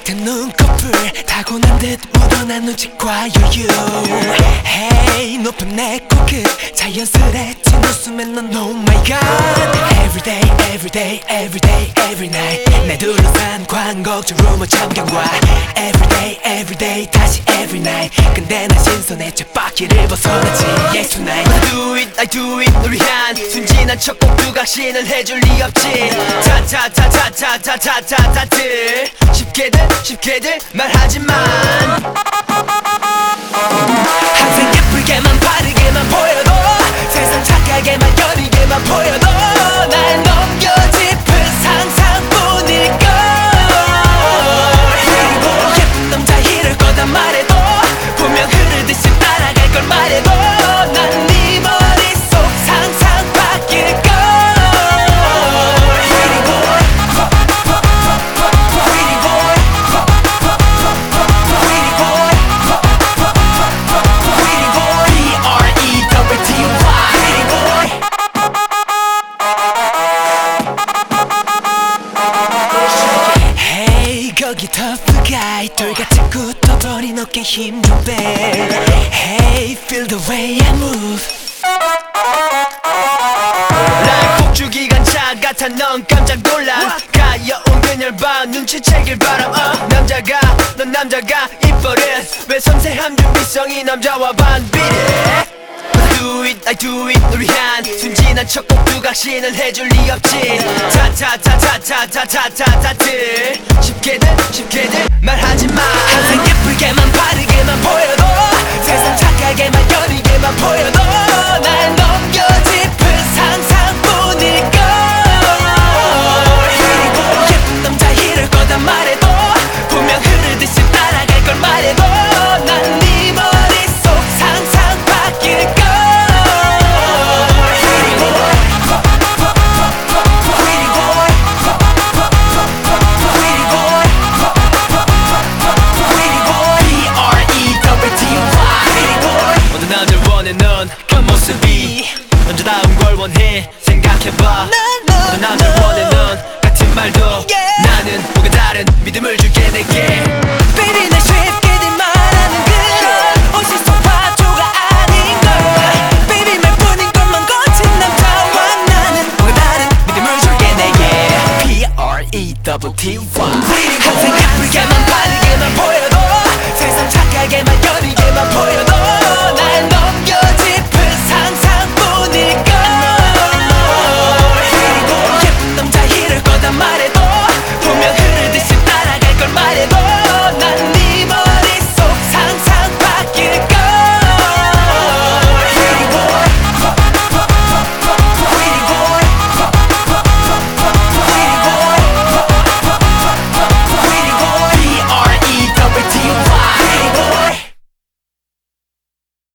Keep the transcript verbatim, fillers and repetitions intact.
같은 눈꺼풀 타고난 듯 묻어난 눈치과 여유. Hey 높은 내 코끝 자연스레진 웃음에 넌 Oh my god. Everyday everyday everyday every night 내 둘러싼 광곡적으로 뭐 참견과 Everyday everyday 다시 every night 근데 난 신선해 쳇바퀴를 벗어나지 Yes tonight. I do it I do it 널 위한 순진한 첫곡 두각신을 해줄 리 없지. 타타타타타타타타타들 쉽게들 쉽게들 말하지만 항상 예쁘게만 바르게만 보여도 세상 착하게만 여리게만 보여도 날 넘겨짚은 상상뿐일걸. 그리고 예쁜 남자 이럴 거단 말해도 분명 흐르듯이 따라갈 걸 말해도 난 네 머릿속 상상 바뀔걸. 거기 tough guy 돌같이 굳어버린 어깨 힘 좀 빼. Hey feel the way I move. 날 폭주기관차 같아 넌 깜짝 놀란 가여운 그녀를 눈치채길 바람. uh. 남자가 넌 남자가 이뻐릇 왜 섬세함 준비성이 남자와 반비례. I do it I do it 널 위한 순진한 첫곡 두각신을 해줄 리 없지. 타타타타타타타타타들 쉽게들 쉽게들 말하지만 항상 예쁘게만 바르게만 보여도 세상 착하게만 여리게만 보여도 날 넘겨짚은 상상뿐일걸. 그리고 예쁜 남자 이럴 거단 말해도 분명 흐르듯이 따라갈 걸 말해도 난 네 머릿속 상상 바뀔걸. 넌 그 모습이 남자다운 걸 원해 생각해봐. 어떤 남자 원해 넌 같은 말도 yeah. 나는 뭔가 다른 믿음을 줄게 내게 Baby 날 쉽게